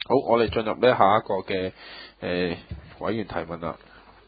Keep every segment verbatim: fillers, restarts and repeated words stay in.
好，我哋進入呢下一個嘅誒、呃、委員提問啦，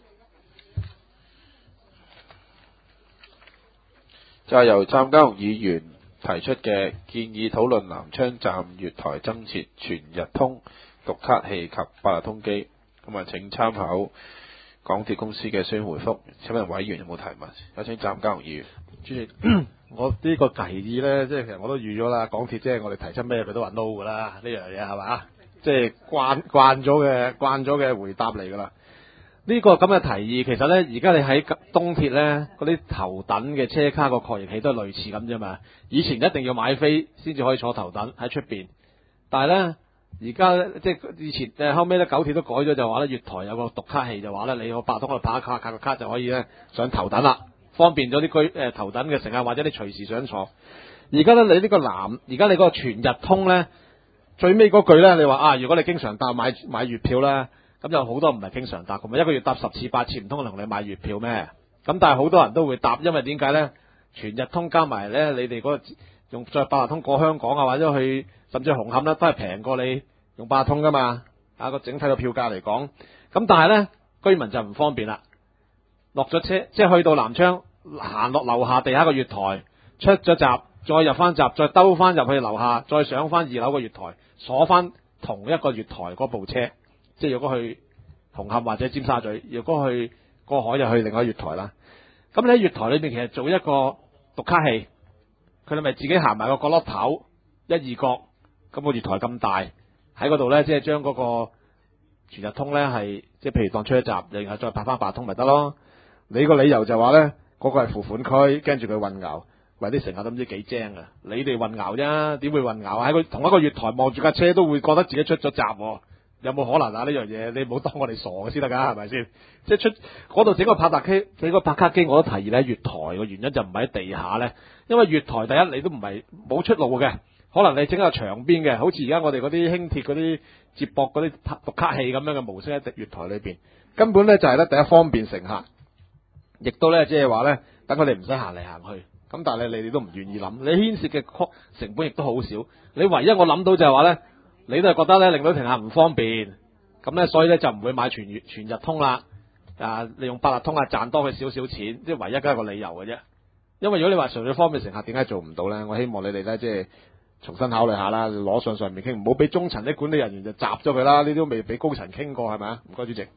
就係、是、由湛家雄議員提出嘅建議討論南昌站月台增設全日通讀卡器及八達通機，咁啊請參考港鐵公司嘅書面回覆。請問委員有冇提問？有請湛家雄議員。 主席，我呢個提議呢，即係其實我都預咗啦。港鐵即係我哋提出咩佢都話 no 㗎啦，呢樣嘢係嘛？即係慣慣咗嘅慣咗嘅回答嚟㗎啦。呢個咁嘅提議其實呢，而家你喺東鐵呢嗰啲頭等嘅車卡個確認器都係類似咁啫嘛。以前一定要買飛先至可以坐頭等喺出邊，但係呢，而家即係以前誒後尾咧九鐵都改咗，就話咧月台有個讀卡器，就話咧你有八達通去拍卡，卡個卡就可以咧上頭等啦，方便咗啲居誒頭等嘅乘客，或者你隨時想坐。而家咧你呢個南，而家你嗰個全日通咧，最尾嗰句咧，你話啊，如果你經常搭買買月票咧，咁有好多唔係經常搭，咁一個月搭十次八次，唔通同你買月票咩？咁但係好多人都會搭，因為點解咧？全日通加埋咧，你哋嗰個用再八達通過香港啊，或者去甚至紅磡咧，都係平過你用八達通噶嘛。啊，個整體嘅票價嚟講，咁但係咧居民就唔方便啦。落咗車，即係去到南昌行落樓下地下個月台，出咗閘，再入翻閘，再兜翻入去樓下，再上翻二樓個月台，鎖翻同一個月台嗰部車。即係如果去紅磡或者尖沙咀，如果去過海就去另外一個月台啦。咁你喺月台裏面其實做一個讀卡器，佢哋咪自己行埋個角落頭一二角，咁個月台咁大喺嗰度咧，即係將嗰個全日通咧係即係譬如當出一閘，然後再拍翻八達通咪得咯。你個理由就話咧嗰個係付款區，驚住佢混淆，為啲乘客都唔知幾精啊！你哋混淆啫，點會混淆啊？喺個同一個月台望住架車都會覺得自己出咗閘。有冇可能啊？呢樣嘢你唔好當我哋傻嘅先得㗎，係咪先？即係出嗰度整個拍達機，整個拍卡機，我都提議咧。月台嘅原因就唔係喺地下咧，因為月台第一你都唔係冇出路嘅，可能你整喺牆邊嘅，好似而家我哋嗰啲輕鐵嗰啲接駁嗰啲讀卡器咁樣嘅模式喺月台裏邊，根本咧就係咧第一方便乘客，亦都咧即係話咧等佢哋唔使行嚟行去。咁但係你哋都唔願意諗，你牽涉嘅成本亦都好少。你唯一我諗到就係話咧。你都係覺得咧令到乘客唔方便，咁咧所以咧就唔會買全月全日通啦。啊，利用八達通啊賺多佢少少錢，即係唯一嘅一個理由嘅啫。因為如果你話純粹方便乘客，點解做唔到咧？我希望你哋咧即係重新考慮下啦，攞上上面傾，唔好俾中層啲管理人員就閘咗佢啦。呢啲都未俾高層傾過係咪啊？唔該，主席。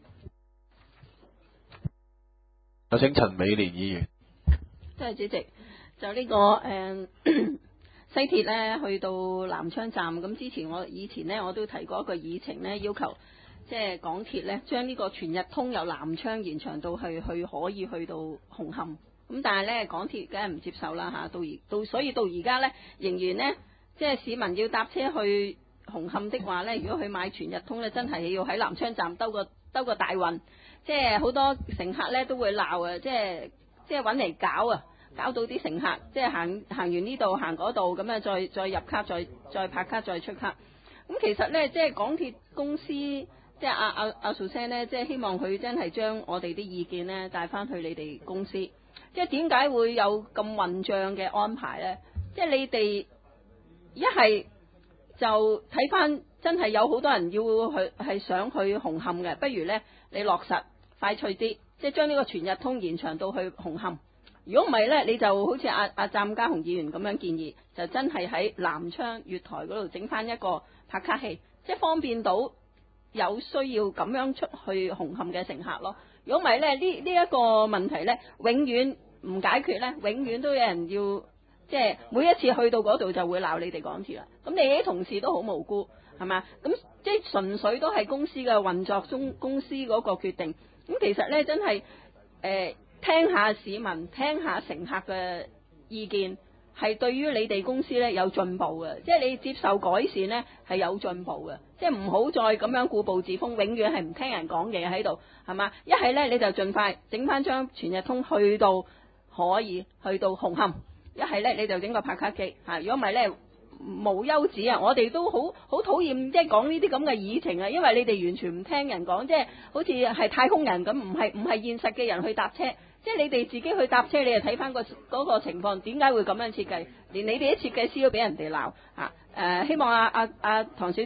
有請陳美蓮議員。 多謝主席。就呢、這個誒。嗯西鐵咧去到南昌站，咁之前我以前咧我都提過一個議程咧，要求即係港鐵咧將呢個全日通由南昌延長到去去可以去到紅磡，咁但係咧港鐵梗係唔接受啦嚇，到而到所以到而家咧仍然咧即係市民要搭車去紅磡的話咧，如果佢買全日通咧，真係要喺南昌站兜個兜個大運，即係好多乘客咧都會鬧啊，即係即係揾嚟搞啊！搞到啲乘客即係行行完呢度行嗰度咁啊，再再入卡，再再拍卡，再出卡。咁其實咧，即係港鐵公司，即係阿阿阿 Susan 咧，即係希望佢真係將我哋啲意見咧帶翻去你哋公司。即係點解會有咁混帳嘅安排咧？即係你哋一係就睇翻，真係有好多人要去係想去紅磡嘅，不如咧你落實快脆啲，即係將呢個全日通延長到去紅磡。如果唔係咧，你就好似阿阿湛家雄議員咁樣建議，就真係喺南昌月台嗰度整翻一個拍卡器，即係方便到有需要咁樣出去紅磡嘅乘客咯。如果唔係咧，呢呢一個問題咧，永遠唔解決咧，永遠都有人要即係每一次去到嗰度就會鬧你哋港鐵啦。咁你啲同事都好無辜，係嘛？咁即係純粹都係公司嘅運作中，公司嗰個決定。咁其實咧，真係誒。呃聽下市民，聽下乘客嘅意見，係對於你哋公司咧有進步嘅，即係你接受改善咧係有進步嘅，即係唔好再咁樣固步自封，永遠係唔聽人講嘢喺度，係嘛？一係咧你就盡快整翻張全日通去到可以去到紅磡，一係咧你就整個拍卡機嚇，如果唔係咧無休止啊！我哋都好好討厭即係講呢啲咁嘅議程啊，因為你哋完全唔聽人講，即係好似係太空人咁，唔係唔係現實嘅人去搭車。即係你哋自己去搭車，你就睇翻個嗰個情況，點解會咁樣設計？連你哋啲設計師都俾人哋鬧啊！誒，希望阿阿阿唐小姐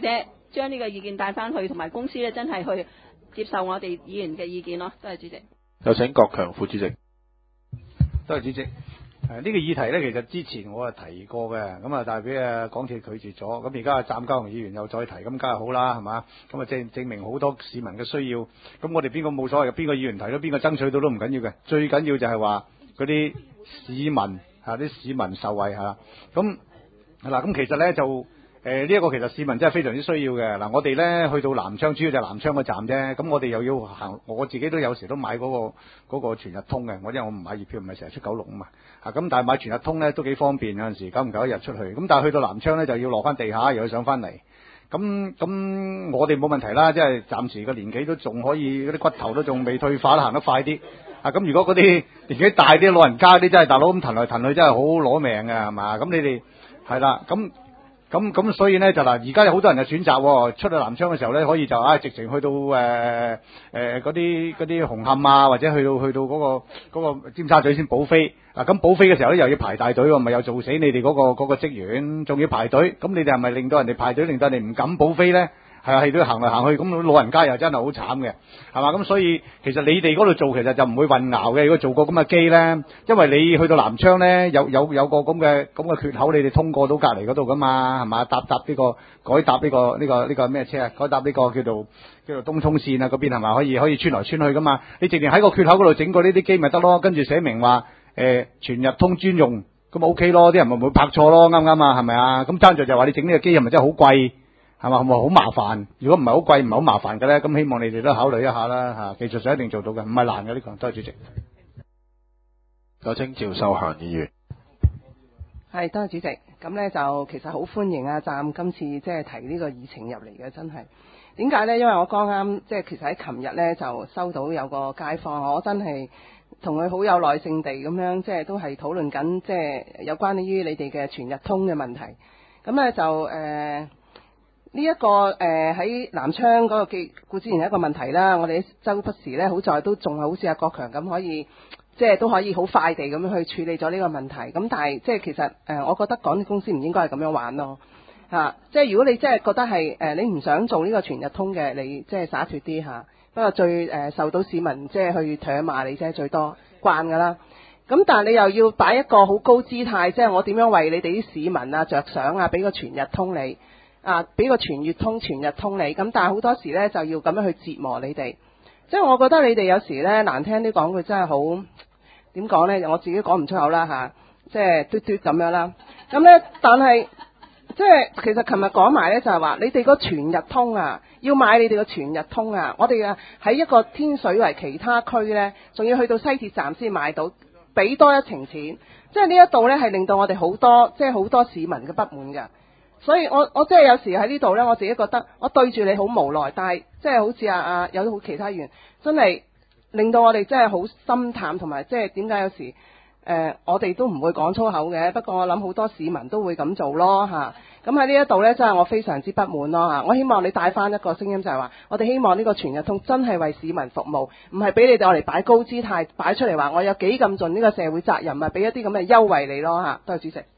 將呢個意見帶翻去，同埋公司咧真係去接受我哋議員嘅意見咯。多謝主席。 有請郭強副主席。 多謝主席。誒、呢、這個議題咧，其實之前我係提過嘅，咁啊，但係俾誒港鐵拒絕咗。咁而家湛江議員又再提，咁梗係好啦，係嘛？咁啊，證證明好多市民嘅需要。咁我哋邊個冇所謂嘅，邊個議員提到，邊個爭取到都唔緊要嘅。最緊要就係話嗰啲市民嚇，啲、啊、市民受惠嚇。咁嗱，咁其實咧就。誒呢一個其實市民真係非常之需要嘅。嗱，我哋咧去到南昌，主要就係南昌個站啫。咁我哋又要行，我自己都有時都買嗰、嗰個嗰個全日通嘅。我因為我唔買月票，唔係成日出九龍啊嘛。啊咁，但係買全日通咧都幾方便，有陣時久唔久一日出去。咁但係去到南昌咧就要落翻地下，又要上翻嚟。咁咁我哋冇問題啦，即係暫時個年紀都仲可以，嗰啲骨頭都仲未退化啦，行得快啲。啊咁，如果嗰啲年紀大啲老人家啲真係大佬咁騰來騰去，真係好攞命嘅係嘛？咁你哋係啦咁。咁咁所以咧就嗱，而家有好多人就選擇出到南昌嘅時候咧，可以就啊直情去到誒誒嗰啲嗰啲紅磡啊，或者去到去到嗰個嗰個尖沙咀先補飛。嗱咁補飛嘅時候咧，又要排大隊喎，咪又做死你哋嗰個嗰個職員，仲要排隊。咁你哋係咪令到人哋排隊，令到人哋唔敢補飛咧？係啊，係都要行嚟行去，咁老人家又真係好慘嘅，係嘛？咁所以其實你哋嗰度做其實就唔會混淆嘅。如果做過咁嘅機咧，因為你去到南昌咧，有有有個咁嘅咁嘅缺口，你哋通過到隔離嗰度噶嘛，係嘛？搭搭呢個改搭呢個呢個呢個咩車啊？改搭呢個叫做叫做東涌線啊，嗰邊係嘛？可以可以穿來穿去噶嘛？你直情喺個缺口嗰度整個呢啲機咪得咯，跟住寫明話誒全日通專用，咁咪 OK 咯，啲人咪唔會拍錯咯，啱唔啱啊？係咪啊？咁爭在就話你整呢個機係咪真係好貴？係嘛？係咪好麻煩？如果唔係好貴，唔係好麻煩嘅咧，咁希望你哋都考慮一下啦嚇。技術上一定做到嘅，唔係難嘅呢個。多謝主席。 有請趙秀嫻議員。 係，多謝主席。咁咧就其實好歡迎阿湛今次即係提呢個議程入嚟嘅，真係。點解咧？因為我剛啱即係其實喺琴日咧就收到有個街坊，我真係同佢好有耐性地咁樣，即係都係討論緊即係有關於你哋嘅全日通嘅問題。咁咧就誒。呃呢、這、一個誒喺、呃、南昌嗰個記固之前係一個問題啦，我哋周不時咧好在都仲係好似阿國強咁可以，即係都可以好快地咁樣去處理咗呢個問題。咁但係即係其實誒、呃，我覺得港鐵公司唔應該係咁樣玩咯嚇、啊。即係如果你真係覺得係誒、呃、你唔想做呢個全日通嘅，你即係灑脱啲嚇。不過最誒、呃、受到市民即係去唾罵你啫，最多慣㗎啦。咁但係你又要擺一個好高姿態，即係我點樣為你哋啲市民啊着想啊，俾個全日通你。啊！俾個全月通、全日通你，咁但係好多時咧就要咁樣去折磨你哋，即係我覺得你哋有時咧難聽啲講句真係好點講咧，我自己講唔出口啦嚇，即係嘟嘟咁樣啦。咁咧，但係即係其實琴日講埋咧就係話，你哋個全日通啊，要買你哋個全日通啊，我哋啊喺一個天水圍其他區咧，仲要去到西鐵站先買到，俾多一程錢，即係呢一度咧係令到我哋好多即係好多市民嘅不滿㗎。所以我我即係有時喺呢度咧，我自己覺得我對住你好無奈，但係即係好似啊啊有好其他議員，真係令到我哋真係好心淡，同埋即係點解有時誒、呃、我哋都唔會講粗口嘅，不過我諗好多市民都會咁做咯嚇。咁喺呢一度咧，真係我非常之不滿咯嚇。我希望你帶翻一個聲音就係話，我哋希望呢個全日通真係為市民服務，唔係俾你哋我嚟擺高姿態擺出嚟話我有幾咁盡呢個社會責任啊，俾一啲咁嘅優惠你咯嚇。多謝主席。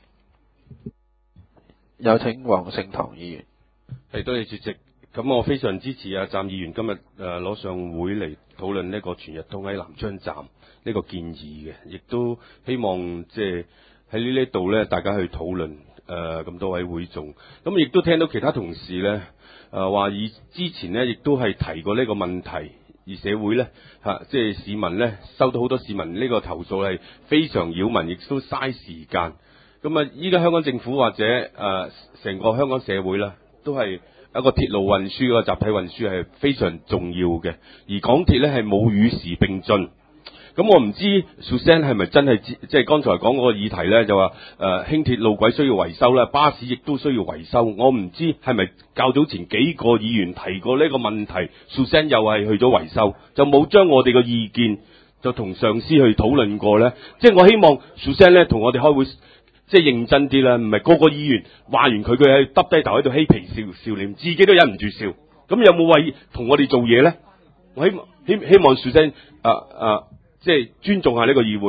有請黃聖堂議員。 係，多謝主席。咁我非常支持阿湛議員今日誒攞上會嚟討論呢個全日通喺南昌站呢個建議嘅，亦都希望即係喺呢呢度咧，大家去討論誒咁多位會眾。咁亦都聽到其他同事咧誒話以之前咧亦都係提過呢個問題，而社會咧嚇即係市民咧收到好多市民呢個投訴係非常擾民，亦都嘥時間。咁啊！依家香港政府或者誒成、呃、個香港社會啦，都係一個鐵路運輸個集體運輸係非常重要嘅，而港鐵咧係冇與時並進。咁我唔知 Susan 係咪真係即係剛才講嗰個議題咧，就話誒輕鐵路軌需要維修啦，巴士亦都需要維修。我唔知係咪較早前幾個議員提過呢個問題 ，Susan 又係去咗維修，就冇將我哋嘅意見就同上司去討論過咧。即係我希望 Susan 咧同我哋開會。即係認真啲啦，唔係個個議員話完佢，佢喺耷低頭喺度嬉皮笑笑臉，自己都忍唔住笑。咁有冇為同我哋做嘢咧？我希希希望樹生啊啊，即係尊重下呢個議會咯。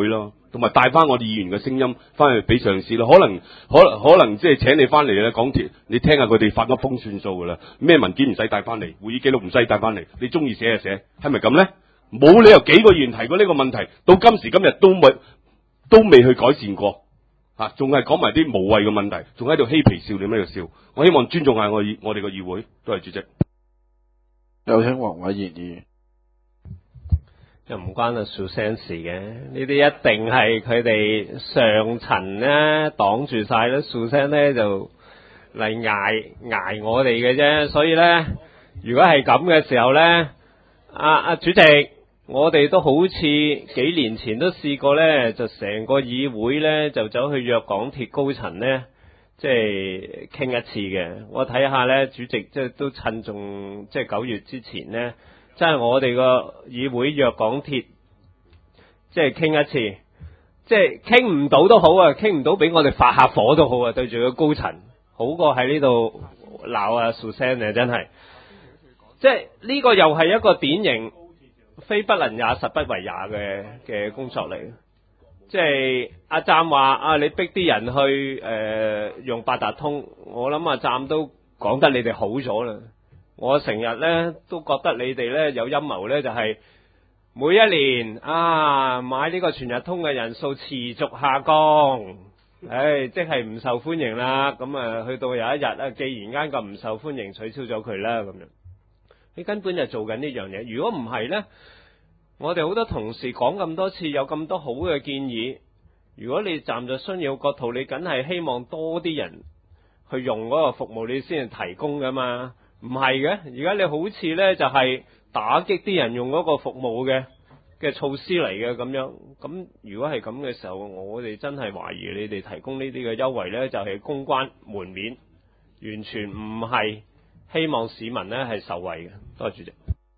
同埋帶翻我哋議員嘅聲音翻去俾上司咯。可能可能可能即係請你翻嚟咧，港鐵你聽下佢哋發一封算數噶啦，咩文件唔使帶翻嚟，會議記錄唔使帶翻嚟，你中意寫就寫，係咪咁咧？冇理由幾個議員提過呢個問題，到今時今日都未都未去改善過，吓仲係講埋啲無謂嘅問題，仲喺度嬉皮笑臉喺度笑。我希望尊重下我議我哋個議會，多謝主席。 有請黃偉賢議員。 又唔關阿 Susan 事嘅，呢啲一定係佢哋上層咧擋住晒啦 Susan 咧就嚟捱捱我哋嘅啫，所以咧如果係咁嘅時候咧，阿、啊、阿、啊、主席，我哋都好似幾年前都試過咧，就成個議會咧就走去約港鐵高層咧，即係傾一次嘅。我睇下咧，主席即係都趁仲即係九月之前咧。即係我哋個議會約港鐵，即係傾一次，即係傾唔到都好啊，傾唔到俾我哋發下火都好啊，對住個高層，好過喺呢度鬧啊 Susan 啊，真係，即係呢個又係一個典型非不能也實不為也嘅嘅工作嚟。即係阿湛話啊，你逼啲人去誒、呃、用八達通，我諗阿湛都講得你哋好咗啦。我成日咧都覺得你哋咧有陰謀咧，就係每一年啊買呢個全日通嘅人數持續下降，唉，即係唔受歡迎啦。咁啊，去到有一日啊，既然間咁唔受歡迎，取消咗佢啦咁樣。你根本就做緊呢樣嘢。如果唔係咧，我哋好多同事講咁多次，有咁多好嘅建議。如果你站在商業角度，你梗係希望多啲人去用嗰個服務，你先係提供噶嘛。唔係嘅，而家你好似咧就係打擊啲人用嗰個服務嘅嘅措施嚟嘅咁樣。咁如果係咁嘅時候，我哋真係懷疑你哋提供呢啲嘅優惠咧，就係公關門面，完全唔係希望市民咧係受惠嘅。多謝主席。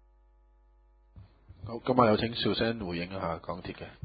好，今日有請邵生回應一下港鐵嘅。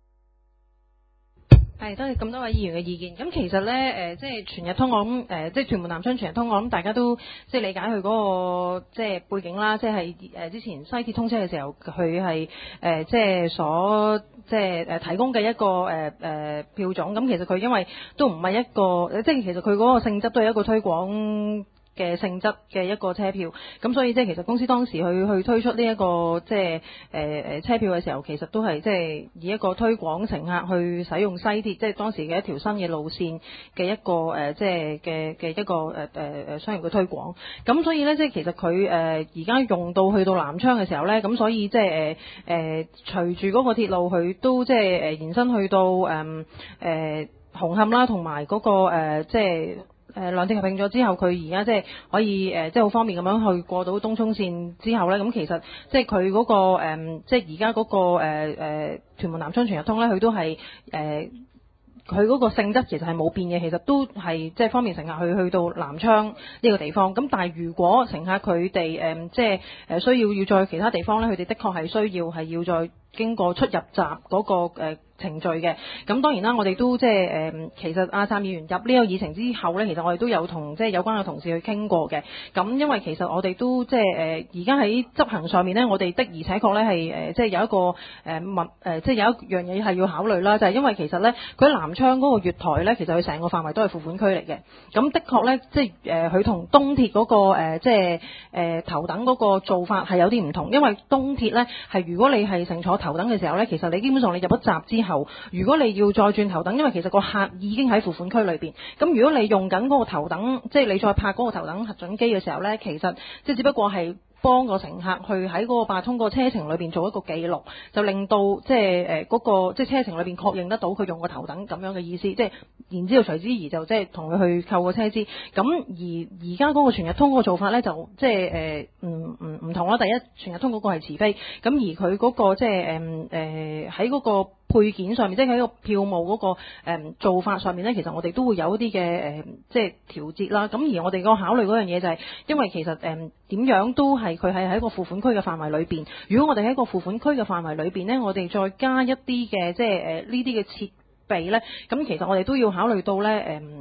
係，多謝咁多位議員嘅意見。咁其實咧，誒、呃，即係全日通，我諗，誒、呃，即係屯門南昌全日通，我諗大家都即係理解佢嗰、那個即係背景啦。即係誒之前西鐵通車嘅時候，佢係誒即係所即係誒提供嘅一個誒誒、呃、票種。咁其實佢因為都唔係一個，即係其實佢嗰個性質都係一個推廣嘅性質嘅一個車票，咁所以即係其實公司當時去去推出呢、這、一個即係誒誒車票嘅時候，其實都係即係以一個推廣乘客去使用西鐵，即係當時嘅一條新嘅路線嘅一個誒、呃、即係嘅嘅一個誒誒誒商業嘅推廣。咁所以咧，即係其實佢誒而家用到去到南昌嘅時候咧，咁所以即係誒誒隨住嗰個鐵路佢都即係誒延伸去到誒誒、呃呃、紅磡啦，同埋嗰個誒、呃、即係。誒兩鐵合併咗之後，佢而家即係可以誒，即係好方便咁樣去過到東涌線之後咧，咁其實即係佢嗰個誒，即係而家嗰個誒誒屯門南昌全日通咧，佢都係誒。佢嗰個性質其實係冇變嘅，其實都係即係方便乘客去去到南昌呢個地方。咁但係如果乘客佢哋誒即係誒需要要再去其他地方咧，佢哋的確係需要係要再經過出入閘嗰個誒程序嘅。咁當然啦，我哋都即係誒其實阿湛議員入呢個議程之後咧，其實我哋都有同即係有關嘅同事去傾過嘅。咁因為其實我哋都即係誒而家喺執行上面咧，我哋的而且確咧係誒即係有一個誒物誒即係有一樣嘢係要考慮啦，就係因為其實咧佢喺南昌嗰個月台咧，其實佢成個範圍都係付款區嚟嘅。咁的確咧，即係誒佢同東鐵嗰個誒即係誒頭等嗰個做法係有啲唔同，因為東鐵咧係如果你係乘坐頭等嘅時候咧，其實你基本上你入咗閘之後，如果你要再轉頭等，因為其實個客已經喺付款區裏邊。咁如果你用緊嗰個頭等，即係你再拍嗰個頭等核准機嘅時候咧，其實即係只不過係幫個乘客去喺嗰個八達通個車程裏邊做一個記錄，就令到即係誒嗰個即係車程裏邊確認得到佢用個頭等咁樣嘅意思，即係然之後隨之而就即係同佢去扣個車資。咁而而家嗰個全日通嗰個做法咧，就即係誒唔唔唔同啦。第一，全日通嗰個係遲飛，咁而佢嗰個即係誒誒喺嗰個配件上面，即係喺個票務嗰個誒做法上面咧，其實我哋都會有一啲嘅誒即係調節啦。咁而我哋個考慮嗰樣嘢就係，因為其實誒點樣都係佢係喺個付款區嘅範圍裏邊。如果我哋喺個付款區嘅範圍裏邊咧，我哋再加一啲嘅即係誒呢啲嘅設備咧，咁其實我哋都要考慮到咧誒。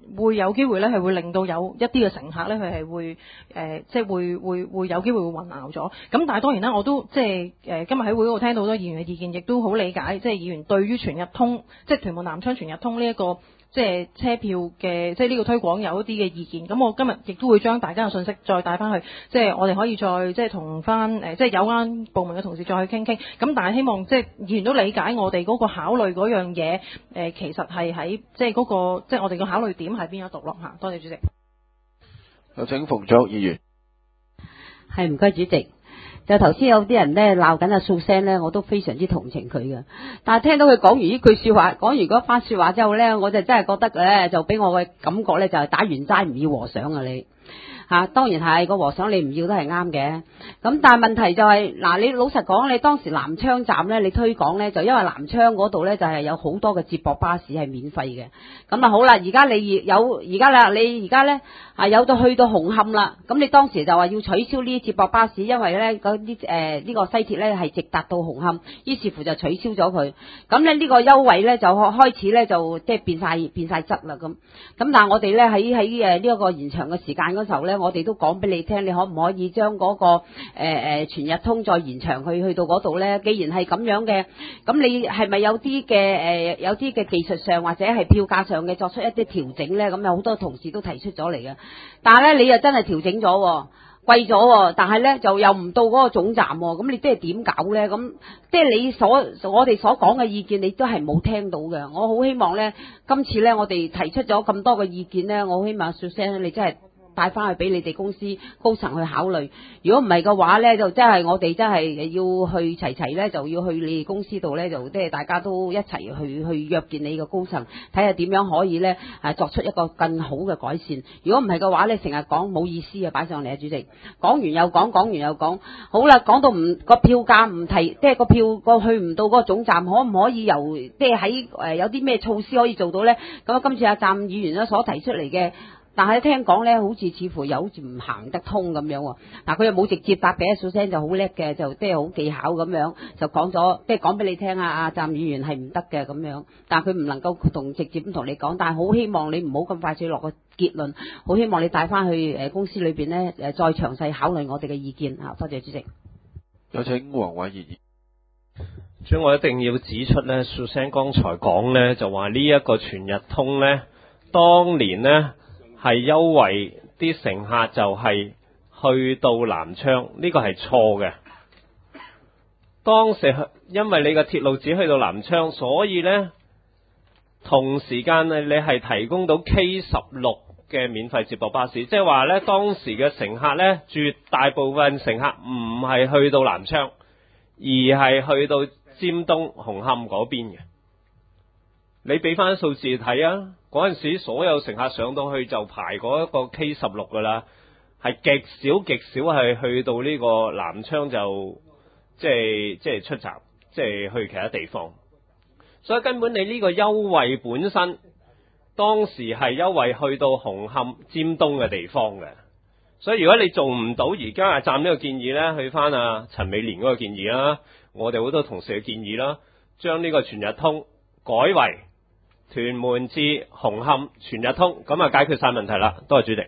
會有機會咧係會令到有一啲嘅乘客咧佢係會誒、呃、即係會會會有機會會混淆咗。咁但係當然啦，我都即係誒今日喺會嗰度聽到好多議員嘅意見，亦都好理解即係議員對於全日通即係屯門南昌全日通呢、這、一個。即係車票嘅，即係呢個推廣有一啲嘅意見。咁我今日亦都會將大家嘅信息再帶翻去，即係我哋可以再即係同翻誒，即係有關部門嘅同事再去傾傾。咁但係希望即係議員都理解我哋嗰個考慮嗰樣嘢，誒其實係喺即係嗰個即係我哋嘅考慮點喺邊一度咯嚇。多謝主席。 有請馮卓議員。 係唔該主席。就頭先有啲人咧鬧緊阿素聲咧，我都非常之同情佢嘅。但係聽到佢講完呢句說話，講完嗰番說話之後咧，我就真係覺得咧，就俾我嘅感覺咧，就係打完齋唔要和尚啊你。嚇、啊，當然係個和尚你唔要都係啱嘅。咁但係問題就係、是，嗱你老實講，你當時南昌站咧，你推廣咧，就因為南昌嗰度咧就係、是、有好多嘅接駁巴士係免費嘅。咁啊好啦，而家你有而家啦，你而家咧啊有到去到紅磡啦，咁你當時就話要取消呢啲接駁巴士，因為咧嗰啲誒呢個西鐵咧係直達到紅磡，於是乎就取消咗佢。咁咧呢個優惠咧就開始咧就即係變晒變曬質啦咁。咁但係我哋咧喺喺誒呢一個延長嘅時間嗰時候咧，我哋都講俾你聽，你可唔可以將嗰、那個誒誒、呃、全日通再延長去去到嗰度咧？既然係咁樣嘅，咁你係咪有啲嘅誒有啲嘅技術上或者係票價上嘅作出一啲調整咧？咁有好多同事都提出咗嚟嘅，但係咧你又真係調整咗，貴咗，但係咧就又唔到嗰個總站，咁你即係點搞咧？咁即係你所我哋所講嘅意見，你都係冇聽到嘅。我好希望咧，今次咧我哋提出咗咁多嘅意見咧，我希望說聲你真係帶翻去俾你哋公司高層去考慮。如果唔係嘅話咧，就真係我哋真係要去齊齊咧，就要去你哋公司度咧，就即係大家都一齊去去約見你嘅高層，睇下點樣可以咧誒作出一個更好嘅改善。如果唔係嘅話咧，成日講冇意思啊，擺上嚟啊，主席。講完又講，講完又講。好啦，講到唔個票價唔提，即係個票個去唔到嗰個總站，可唔可以由即係喺誒有啲咩措施可以做到咧？咁啊，今次阿站議員咧所提出嚟嘅。但係聽講咧，好似似乎又好似唔行得通咁樣喎。嗱，佢又冇直接答嘅，數聲就好叻嘅，就即係好技巧咁樣就講咗，即係講俾你聽啊！阿站議員係唔得嘅咁樣，但係佢唔能夠同直接咁同你講，但係好希望你唔好咁快脆落個結論，好希望你帶翻去誒公司裏邊咧誒再詳細考慮我哋嘅意見啊！多謝主席。 有請黃偉傑。 所以我一定要指出咧，數聲剛才講咧就話呢一個全日通咧，當年咧。係優惠啲乘客就係去到南昌，呢個係錯嘅。當時因為你個鐵路只去到南昌，所以呢同時間呢你係提供到 K 十六嘅免費接駁巴士，即係話呢當時嘅乘客呢，絕大部分乘客唔係去到南昌，而係去到尖東、紅磡嗰邊嘅。你俾翻數字睇啊！嗰陣時所有乘客上到去就排嗰一個 K 十六噶啦，係極少極少係去到呢個南昌就即係即係出閘，即係去其他地方。所以根本你呢個優惠本身，當時係優惠去到紅磡、尖東嘅地方嘅。所以如果你做唔到而家阿站呢個建議呢，去翻阿陳美蓮嗰個建議啦，我哋好多同事嘅建議啦，將呢個全日通改為屯門至紅磡全日通，咁啊解決晒問題啦。多謝主席。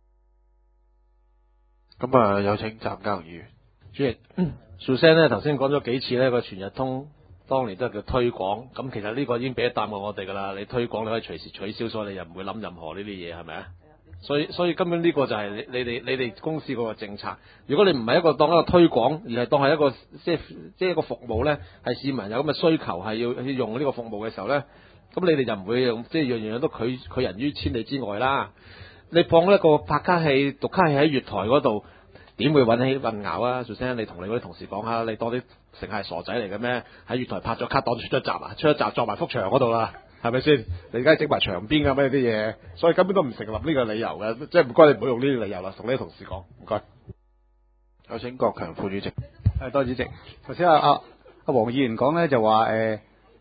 咁啊，有請湛家議員。 主席，數聲咧頭先講咗幾次呢個全日通，當年都係叫推廣。咁其實呢個已經俾咗答案我哋噶啦。你推廣你可以隨時取消，所以你又唔會諗任何呢啲嘢，係咪啊？所以所以根本呢個就係你你哋你哋公司嗰個政策。如果你唔係一個當一個推廣，而係當係一個即係即係一個服務咧，係市民有咁嘅需求係要要用呢個服務嘅時候咧。咁你哋就唔會用，即係樣樣都拒拒人於千里之外啦。你放一個拍卡器、讀卡器喺月台嗰度，點會引起混淆啊？做聲，你同你嗰啲同事講下，你當啲乘客係傻仔嚟嘅咩？喺月台拍咗卡當出咗閘啊，出咗閘作埋幅牆嗰度啦，係咪先？你而家整埋牆邊㗎咩啲嘢？所以根本都唔成立呢個理由嘅，即係唔該你唔好用呢啲理由啦，同呢啲同事講，唔該。 有請國強副主席。 誒，多謝主席。頭先阿阿阿黃議員講咧就話誒。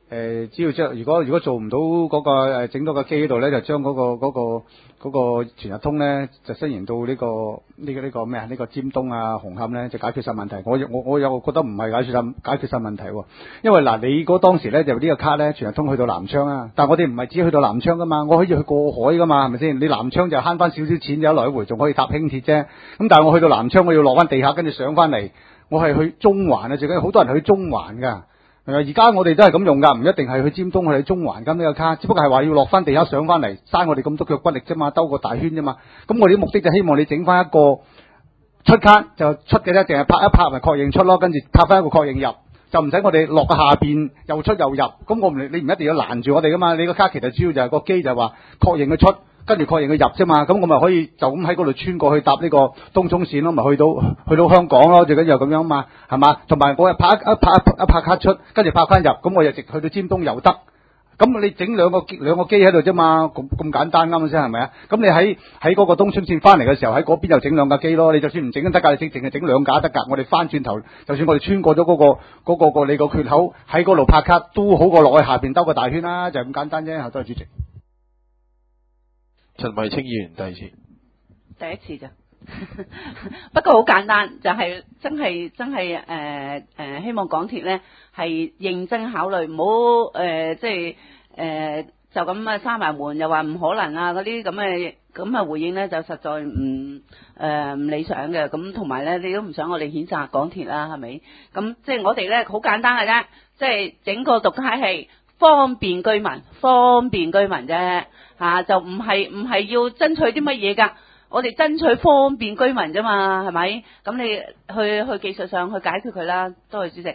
誒，只要將如果如果做唔到嗰、個誒整到個機嗰度咧，就將嗰、個嗰、個嗰、個全日通咧，就伸延到呢、個呢、個呢、個咩啊？呢、個尖東啊、紅磡咧，就解決晒問題。我我我又覺得唔係解決晒解決晒問題喎，因為嗱，你嗰當時咧就呢個卡咧全日通去到南昌啊，但係我哋唔係只去到南昌噶嘛，我可以去過海噶嘛，係咪先？你南昌就慳翻少少錢，有來回仲可以搭輕鐵啫。咁但係我去到南昌，我要落翻地下，跟住上翻嚟，我係去中環啊，最緊要好多人去中環㗎。而家我哋都係咁用噶，唔一定係去尖東去中環咁呢個卡，只不過係話要落翻地下上翻嚟，嘥我哋咁多腳骨力啫嘛，兜個大圈啫嘛。咁我哋嘅目的就希望你整翻一個出卡就出嘅啫，淨係拍一拍咪確認出咯，跟住拍翻一個確認入，就唔使我哋落個下邊又出又入。咁我唔你唔一定要攔住我哋噶嘛，你個卡其實主要就係個機就係話確認佢出，跟住確認佢入啫嘛。咁我咪可以就咁喺嗰度穿過去搭呢個東涌線咯，咪去到去到香港咯，最緊要咁樣嘛，係嘛？同埋我係拍一一拍一拍卡出，跟住拍翻入，咁我又直去到尖東又得。咁你整兩個兩個機喺度啫嘛，咁咁簡單啱唔啱先係咪啊？咁你喺喺嗰個東涌線翻嚟嘅時候，喺嗰邊又整兩架機咯。你就算唔整都得㗎，你整淨係整兩架得㗎。我哋翻轉頭，就算我哋穿過咗嗰、個嗰、個個你個缺口喺嗰度拍卡，都好過落去下邊兜個大圈啦，就係、是、咁簡單啫。多謝主席。 陳慧清議員第二次。 第一次咋？不過好簡單，就係、是、真係真係誒誒，希望港鐵咧係認真考慮，唔好誒即係誒就咁啊閂埋門，又話唔可能啊嗰啲咁嘅咁嘅回應咧，就實在唔誒唔理想嘅。咁同埋咧，你都唔想我哋譴責港鐵啦，係咪？咁即係我哋咧好簡單嘅啫，即係整個讀卡器方便居民，方便居民啫嚇、啊，就唔係唔係要爭取啲乜嘢㗎。我哋爭取方便居民啫嘛，係咪？咁你去去技術上去解決佢啦。多謝主席。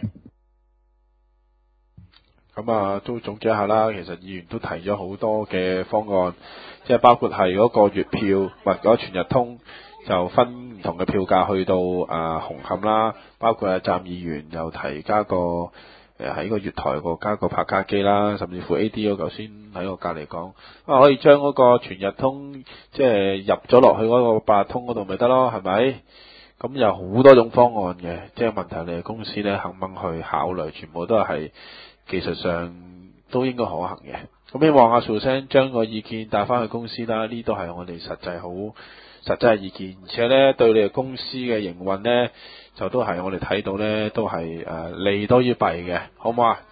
咁啊，都總結一下啦。其實議員都提咗好多嘅方案，即係包括係嗰個月票或者全日通，就分唔同嘅票價去到啊紅磡啦。包括啊站議員又提加個誒喺個月台個加個拍卡機啦，甚至乎 A D O 頭先喺我隔離講啊，可以將嗰個全日通即係入咗落去嗰個八達通嗰度咪得咯，係咪？咁有好多種方案嘅，即係問題你哋公司咧肯唔肯去考慮，全部都係技術上都應該可行嘅。咁希望阿 Susan 將個意見帶翻去公司啦，呢都係我哋實際好實際嘅意見，而且咧對你哋公司嘅營運咧就都係我哋睇到咧都係誒利多於弊嘅，好唔好啊？